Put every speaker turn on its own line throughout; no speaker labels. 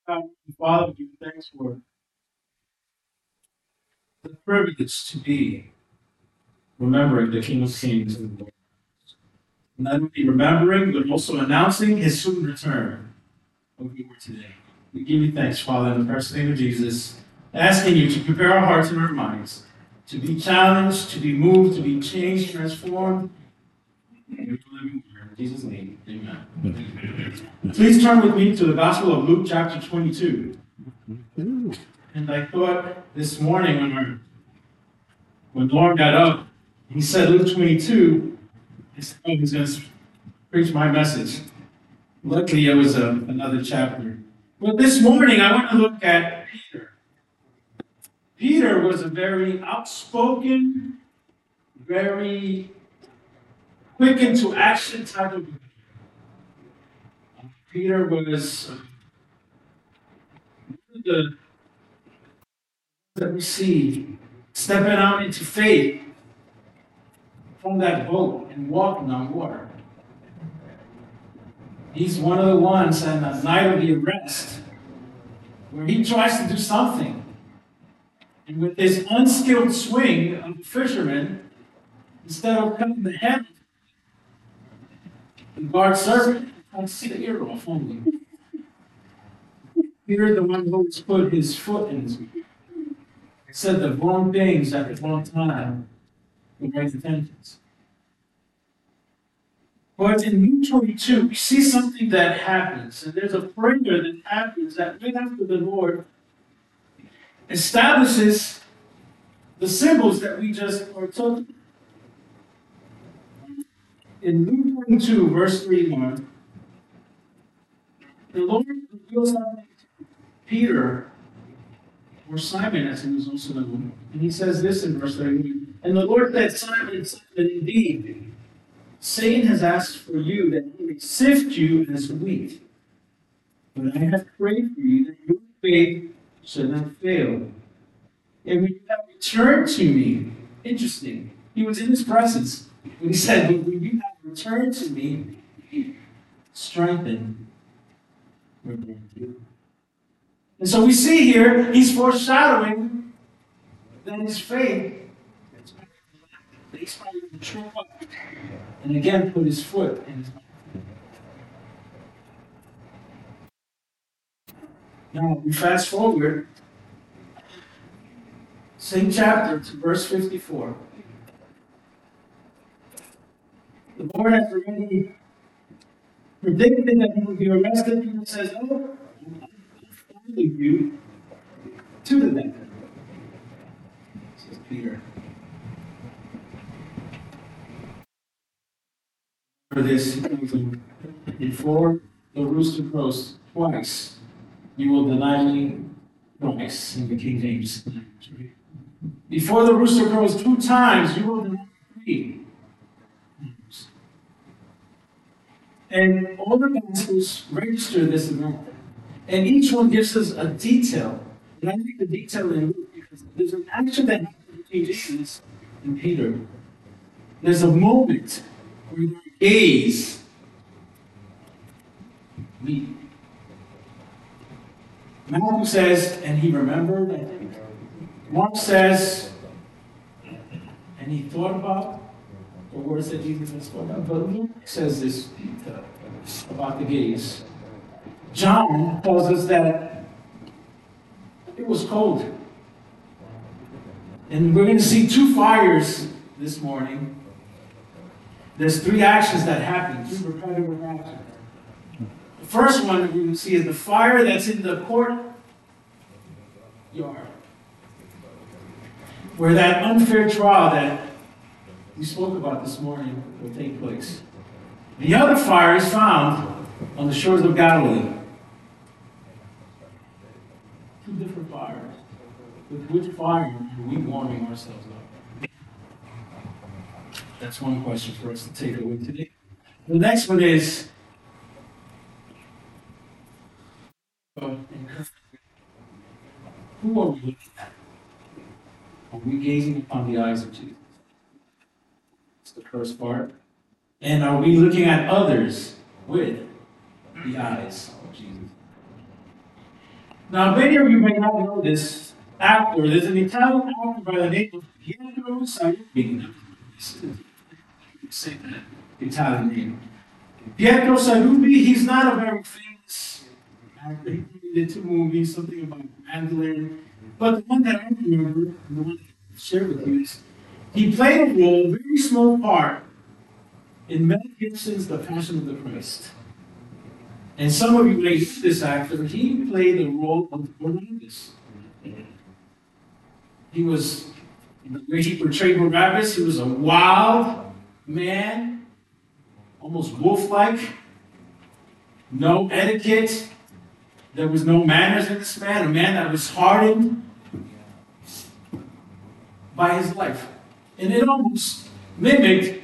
Father, we give you thanks for the privilege to be remembering the King of Kings and the Lord. Not only remembering, but also announcing his soon return over today. We give you thanks, Father, in the precious name of Jesus, asking you to prepare our hearts and our minds to be challenged, to be moved, to be changed, transformed. In Jesus' name, amen. Please turn with me to the Gospel of Luke, chapter 22. And I thought this morning when Lauren got up, he said Luke 22, I said, oh, he's going to preach my message. Luckily, it was another chapter. But this morning, I want to look at Peter. Peter was a very outspoken, very quick into action type of man. Peter was the that we see stepping out into faith from that boat and walking on water. He's one of the ones on the night of the arrest where he tries to do something. And with his unskilled swing of a fisherman, instead of cutting the head, the guard servant tries to see the ear off only. Peter, the one who always put his foot in his mouth, said the wrong things at the wrong time with right intentions. But in Luke 22, we see something that happens, and there's a prayer that happens that right after the Lord establishes the symbols that we just partook in Luke 22, verse 31. The Lord reveals something to Peter, or Simon, as he was also known, and he says this in verse 31. And the Lord said, Simon, Simon, indeed, Satan has asked for you that he may sift you as wheat. But I have prayed for you that your faith should not fail. And when you have returned to me, interesting, he was in his presence. When he said, but when you have returned to me, strengthen your bond. And so we see here, he's foreshadowing that his faith, that he's trying to mature up, and again put his foot in his mouth. Now, we fast forward, same chapter to verse 54. The Lord has already predicted that he would be arrested. Peter says, oh, I'll follow you to the death. Says Peter. For this, before the rooster crows twice, you will deny me twice in the King James. Before the rooster crows 2 times, you will deny me 3 times. And all the Gospels register this event. And each one gives us a detail. And I think the detail in Luke, because there's an action that happens between Jesus and Peter. There's a moment where their gaze meet. Matthew says, and he remembered, I think. Mark says, and he thought about the words that Jesus had spoken. But Luke says this about the gaze. John tells us that it was cold. And we're going to see 2 fires this morning. There's 3 actions that happen, 3 repetitive actions. The first one that we will see is the fire that's in the courtyard, where that unfair trial that we spoke about this morning will take place. The other fire is found on the shores of Galilee. 2 different fires. With which fire are we warming ourselves up? That's one question for us to take away today. The next one is who are we looking at? Are we gazing upon the eyes of Jesus? That's the first part. And are we looking at others with the eyes of Jesus? Now, many of you may not know this actor. There's an Italian actor by the name of Pietro Salumi. Say that Italian name. Pietro Salumi, he's not a very famous actor. He did two movies, something about mandolin. But the one that I remember, the one that I shared with you, is he played a role, a very small part, in Mel Gibson's The Passion of the Christ. And some of you may know this actor. He played the role of Barabbas. He was, the way he portrayed Barabbas, he was a wild man, almost wolf-like, no etiquette. There was no manners in this man, a man that was hardened by his life. And it almost mimicked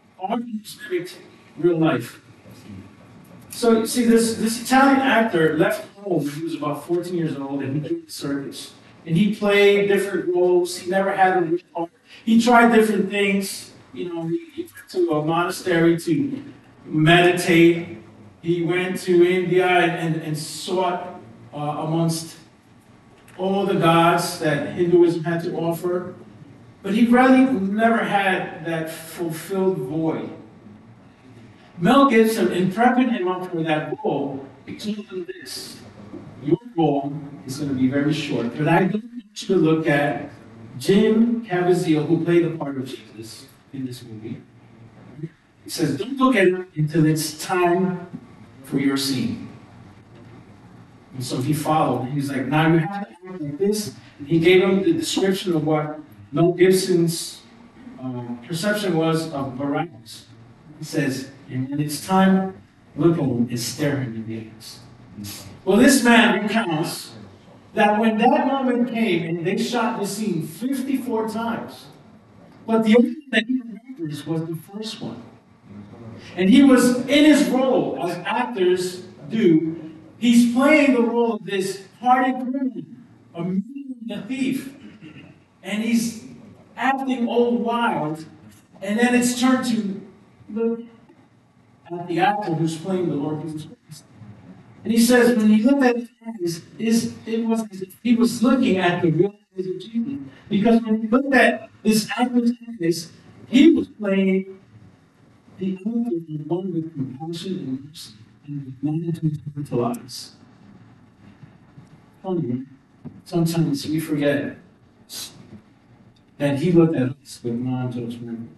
real life. So you see, this Italian actor left home when he was about 14 years old, and he joined the circus. And he played different roles. He never had a real part. He tried different things. You know, he went to a monastery to meditate. He went to India and sought amongst all the gods that Hinduism had to offer. But he really never had that fulfilled void. Mel Gibson, in prepping him up for that role, he told him this: your role is going to be very short, but I don't want you to look at Jim Caviezel, who played the part of Jesus in this movie. He says, don't look at it until it's time for your scene. And so he followed. He's like, now you have to act like this. And he gave him the description of what Mel Gibson's perception was of Barabbas. He says, and when it's time, look at him and stare him in the eyes. Well, this man recounts that when that moment came, and they shot this scene 54 times, but the only thing that he remembers was the first one. And he was in his role, as actors do. He's playing the role of this hardened criminal, a murderer, a thief. And he's acting all wild. And then it's turned to look at the actor who's playing the Lord Jesus Christ. And he says, when he looked at his eyes, it was as if he was looking at the real eyes of Jesus. Because when he looked at this actor's eyes, he was playing the actor, the one with compassion and mercy, and with management to eyes. Funny, right? Sometimes we forget that he looked at us with non-judgment.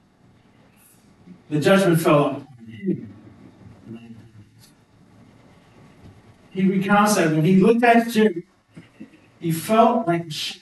The judgment fell upon him. He recounts that when he looked at Jim, he felt like a shark.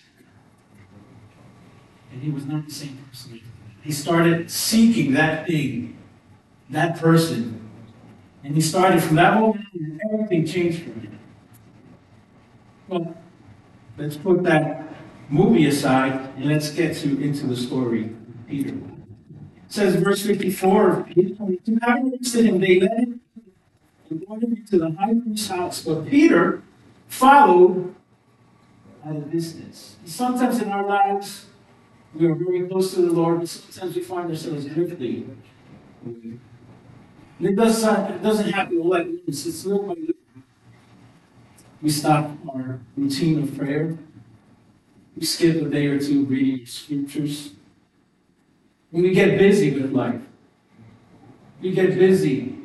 And he was not the same person. He started seeking that thing, that person. And he started from that moment, and everything changed for him. Well, let's put that movie aside and let's get into the story of Peter. It says, verse 54 of Peter 22, having arrested him, they led him and brought him into the high priest's house. But Peter followed at a distance. Sometimes in our lives, we are very close to the Lord, but sometimes we find ourselves drifting. And it doesn't happen all at once. It's little by little. We stop our routine of prayer. We skip a day or two reading scriptures. And we get busy with life. We get busy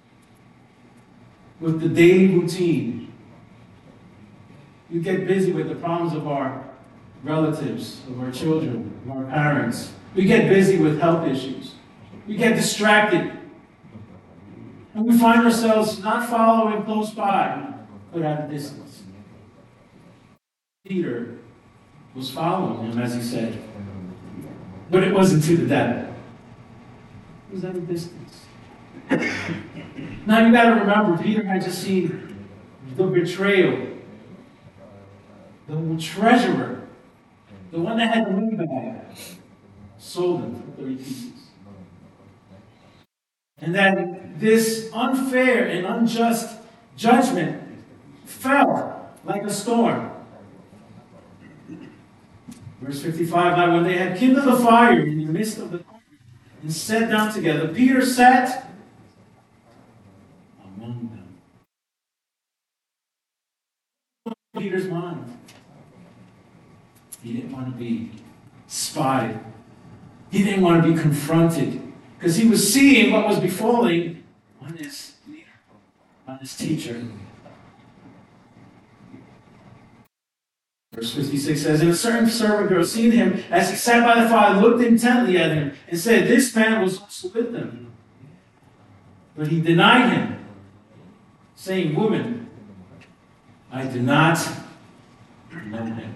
with the daily routine. We get busy with the problems of our relatives, of our children, of our parents. We get busy with health issues. We get distracted. And we find ourselves not following close by, but at a distance. Peter was following him, as he said. But it wasn't to the death. It was at a distance. Now you got to remember, Peter had just seen the betrayal, the treasurer, the one that had the money bag, sold him for 30 pieces. And then this unfair and unjust judgment fell like a storm. Verse 55, now when they had kindled a fire in the midst of the court and sat down together, Peter sat among them. Peter's mind. He didn't want to be spotted. He didn't want to be confronted because he was seeing what was befalling on his leader, on his teacher. Verse 56 says, and a certain servant girl, seeing him as he sat by the fire, looked intently at him and said, this man was also with them. But he denied him, saying, woman, I do not know him.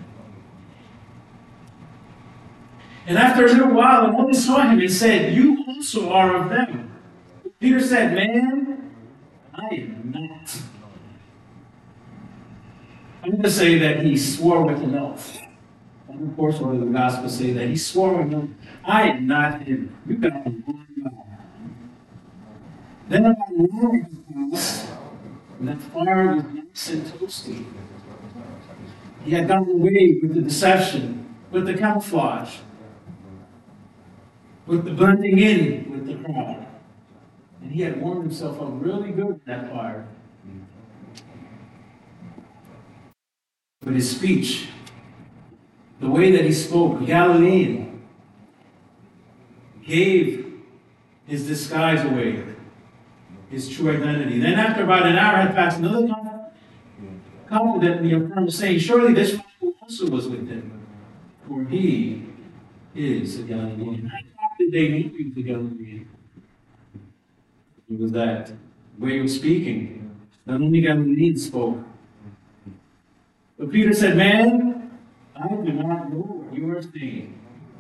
And after a little while, another saw him and said, you also are of them. Peter said, man, I am not. I'm going to say that he swore with an oath. One portion of the gospel say that he swore with an oath. I am not him. You got the wrong guy. Then about an hour passed, and the fire was nice and toasty. He had gotten away with the deception, with the camouflage, with the blending in with the crowd. And he had warmed himself up really good in that fire. But his speech, the way that he spoke, Galilean, gave his disguise away, his true identity. Then after about an hour had passed, another confidently affirmed, saying, surely this man also was with him, for he is a Galilean. How did they know he was a Galilean? It was that way of speaking. Not only Galileans spoke. But Peter said, man, I do not know what you are saying.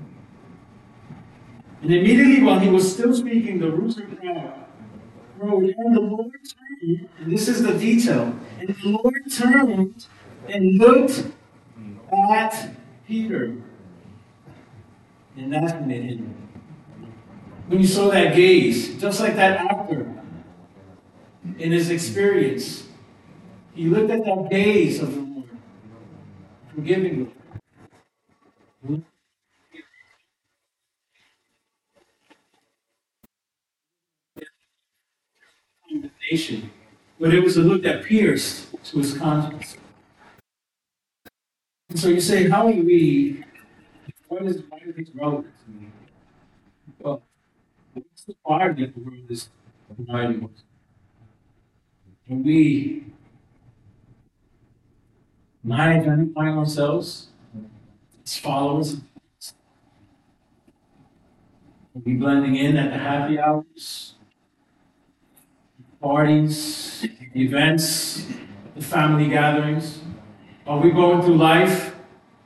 And immediately while he was still speaking, the rooster crowd crowed, and the Lord turned, and this is the detail, and the Lord turned and looked at Peter. And that's when it hit him. When you saw that gaze, just like that actor in his experience, he looked at that gaze of the Lord, forgiving him. Condemnation, but it was a look that pierced to his conscience. And so you say, how do we, why is this relevant to me? Well, what's the fire that the world is providing us? When we not identifying ourselves as followers of Christ, when we blending in at the happy hours, parties, events, the family gatherings, are we going through life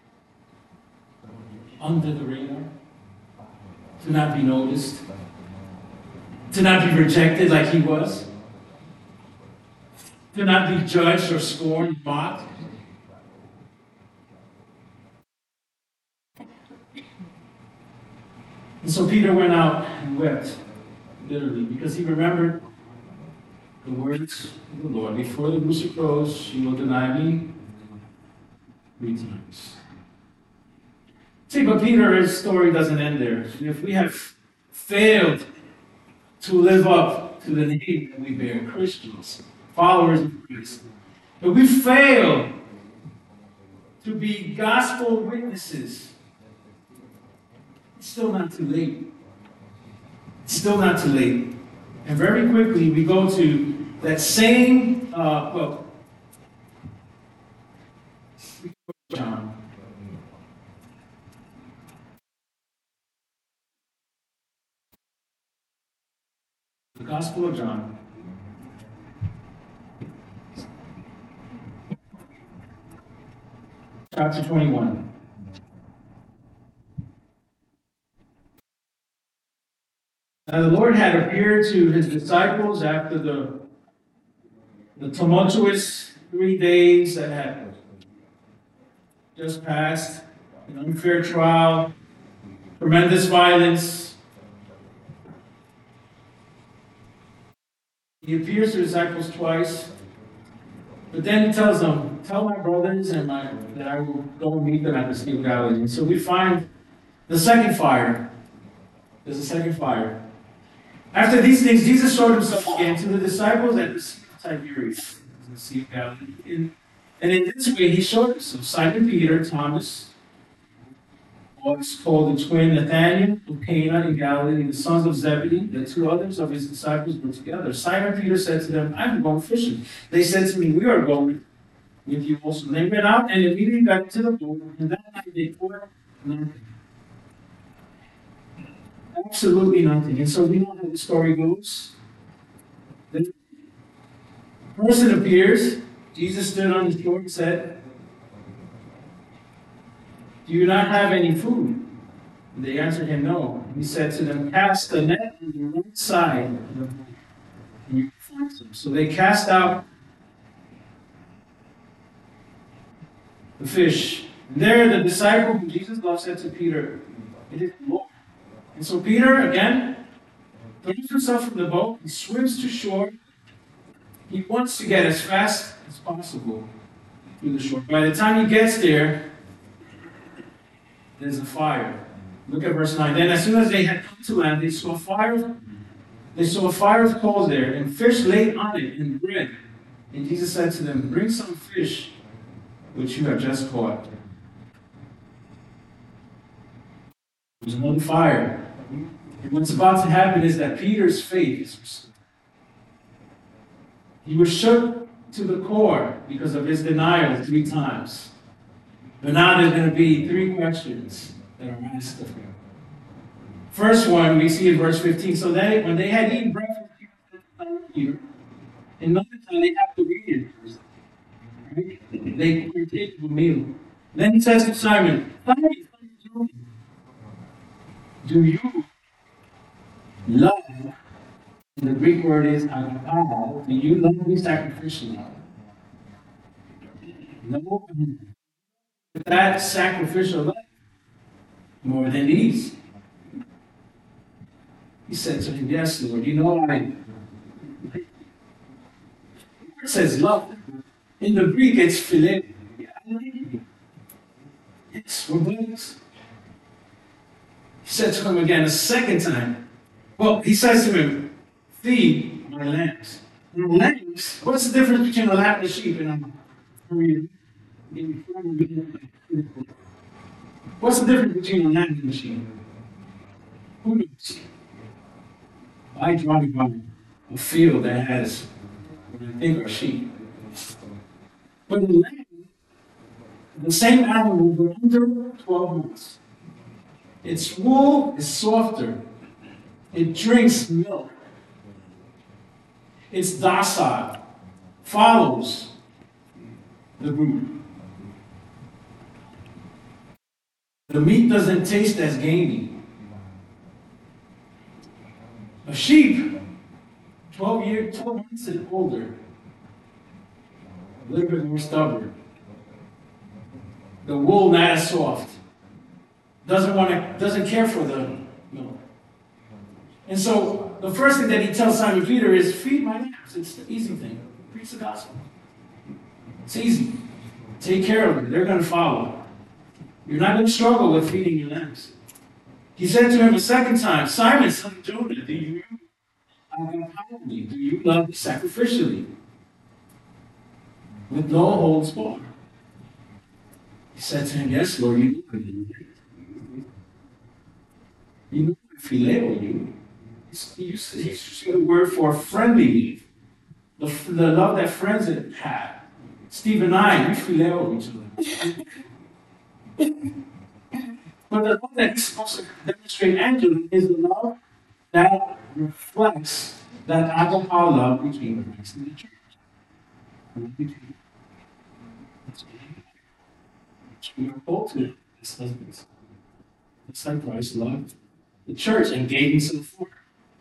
under the radar? To not be noticed? To not be rejected like he was? To not be judged or scorned, mocked? And so Peter went out and wept, literally, because he remembered the words of the Lord. Before the rooster crows, you will deny me 3 times. See, but Peter's story doesn't end there. If we have failed to live up to the name that we bear, Christians, followers of Christ, if we fail to be gospel witnesses, it's still not too late. It's still not too late. And very quickly, we go to that same, John. The Gospel of John. Chapter 21. Now the Lord had appeared to his disciples after the tumultuous 3 days that had just passed, an unfair trial, tremendous violence. He appears to his disciples twice, but then he tells them, tell my brothers that I will go and meet them at the Sea of Galilee. And so we find the second fire. There's a second fire. After these things, Jesus showed himself again to the disciples at the Sea of Tiberias, the Sea of Galilee. And in this way, he showed himself. Simon Peter, Thomas, was called the twin, Nathanael of Cana in Galilee, the sons of Zebedee. The two others of his disciples were together. Simon Peter said to them, I'm going fishing. They said to me, we are going with you also. They went out and immediately got into the boat, and that night they caught nothing. Absolutely nothing. And so we know how the story goes. The person appears. Jesus stood on the shore and said, do you not have any food? And they answered him, no. He said to them, cast the net on the right side of the boat, and you will find some. So they cast out the fish. And there the disciple whom Jesus loved said to Peter, it is the Lord. And so Peter, again, throws himself from the boat. He swims to shore. He wants to get as fast as possible through the shore. By the time he gets there, there's a fire. Look at verse 9. Then as soon as they had come to land, they saw a fire of coals there, and fish laid on it, and bread. And Jesus said to them, bring some fish which you have just caught. There's another fire. And what's about to happen is that Peter's faith is restored. He was shook to the core because of his denial 3 times. But now there's going to be 3 questions that are asked of him. First one, we see in verse 15. So when they had eaten breakfast, Peter, and another time they have to read it first. Right? They partake of a meal. Then he says to Simon, do you love? And the Greek word is agapao. Do you love me sacrificially? No. That sacrificial love more than these. He said to him, yes, Lord. You know, it says love. In the Greek, it's phileo. Yes, we're brothers. He said to him again a second time. Well, he says to him, feed my lambs. Lambs? What's the difference between a lamb and a sheep? What's the difference between a lamb and a sheep? Who knows? I drive by a field that has what I think are sheep. But a lamb, the same animal, but under 12 months. Its wool is softer. It drinks milk. It's docile. Follows the root. The meat doesn't taste as gamey. A sheep, 12 months and older, a little bit more stubborn. The wool not as soft. Doesn't care for the milk. And so the first thing that he tells Simon Peter is, feed my lambs. It's the easy thing. Preach the gospel. It's easy. Take care of them. They're going to follow. You're not going to struggle with feeding your lambs. He said to him a second time, Simon, son of Jonah, do you love me? Do you love me sacrificially? With no holds barred. He said to him, yes, Lord, you know me. You know I phileo you. He's using the word for friendly. The love that friends have. Steve and I, we phileo each other. But the love that he's supposed to demonstrate Angela is the love that reflects that agape love between Christ and the church. We are called to as husbands. It's like Christ loved the church and gave himself for her.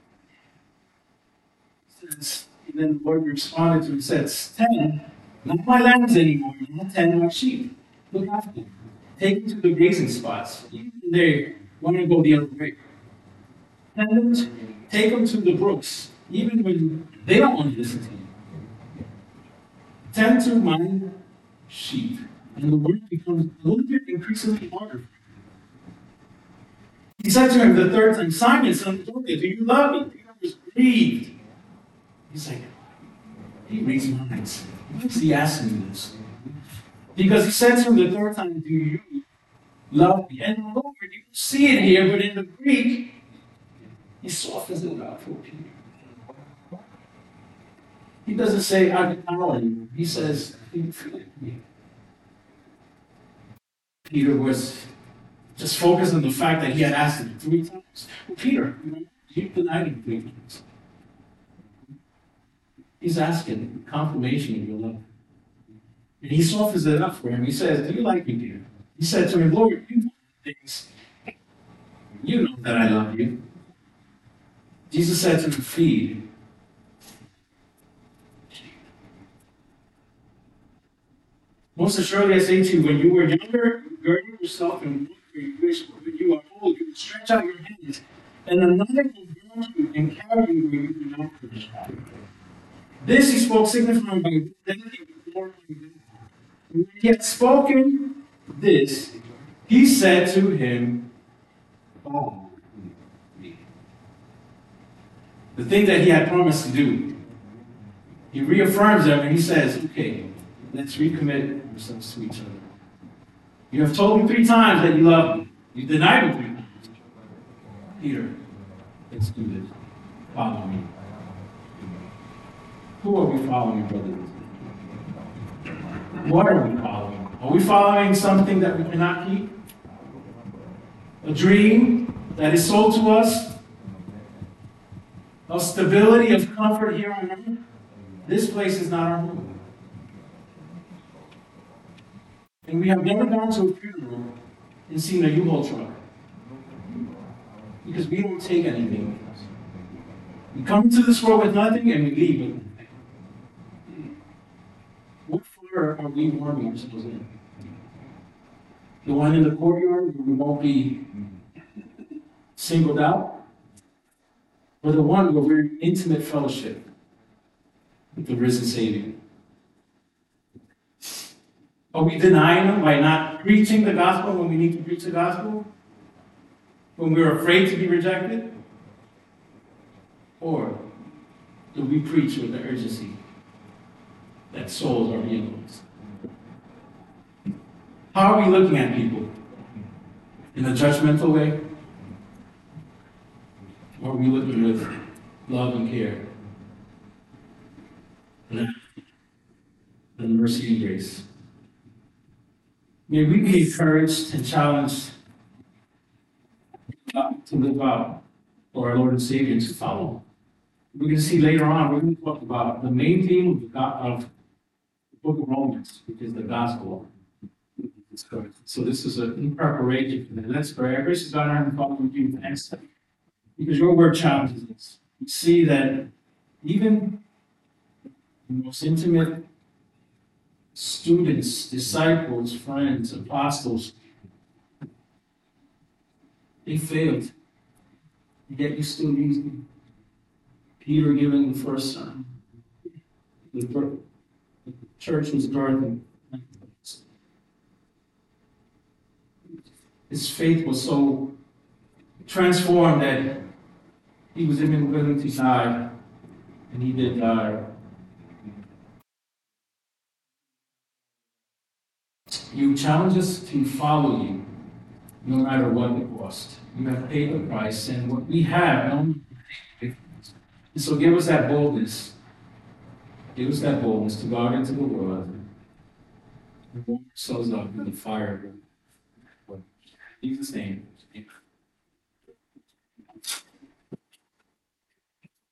And then the Lord responded to him and said, 10, not my lambs anymore, not 10 my sheep. Look after them. Take them to the grazing spots. Even when they want to go the other way. And take them to the brooks, even when they don't want to listen to you. Tend to my sheep. And the work becomes a little bit increasingly harder. He said to him the third time, Simon, son of Jonah, do you love me? Peter was grieved. He's like, he reads minds. Why is he asking me this? Because he said to him the third time, do you love me? And the Lord, you see it here, but in the Greek, he softens it up for Peter. He doesn't say, I'm calling. He says, you feel me. Peter was just focused on the fact that he had asked him 3 times. Well, Peter, you denied him 3 times. He's asking confirmation of your love. And he softens it up for him. He says, do you like me, Peter? He said to him, Lord, you know things. You know that I love you. Jesus said to him, feed. Most assuredly I say to you, when you were younger, you girded yourself and worked for your wish, but when you are old, you will stretch out your hands, and another will burn you and carry you where you do not wish. This he spoke, signifying by the identity of the Lord. And when he had spoken this, he said to him, follow me. The thing that he had promised to do, he reaffirms them and he says, okay, let's recommit ourselves to each other. You have told me 3 times that you love me. You denied me 3 times. Peter, let's do this. Follow me. Who are we following, brothers? What are we following? Are we following something that we cannot keep? A dream that is sold to us? Of stability, of comfort here on earth? This place is not our home. And we have never gone to a funeral and seen a U-Haul truck. Because we don't take anything with us. We come into this world with nothing and we leave with nothing. What fire are we warming ourselves in? The one in the courtyard where we won't be singled out? Or the one where we're in intimate fellowship with the risen Savior? Are we denying him by not preaching the gospel when we need to preach the gospel? When we're afraid to be rejected? Or do we preach with the urgency that souls are being lost? How are we looking at people? In a judgmental way? Or are we looking with love and care? And mercy and grace? May we be encouraged and challenged to live out for our Lord and Savior and to follow. We're going to see later on, we're going to talk about the main theme of the book of Romans, which is the gospel. So this is in preparation for that. Let's pray. Our gracious God, our Heavenly Father, we give you thanks because your word challenges us. We see that even the most intimate students, disciples, friends, apostles, they failed. Yet you still use them. Peter giving the first sign. The church was darkened. His faith was so transformed that he was even willing to die, and he did die. You challenge us to follow you, no matter what the cost. You have paid the price, and what we have, and so give us that boldness. Give us that boldness to go out into the world and warm ourselves up in the fire. In Jesus' name. Amen.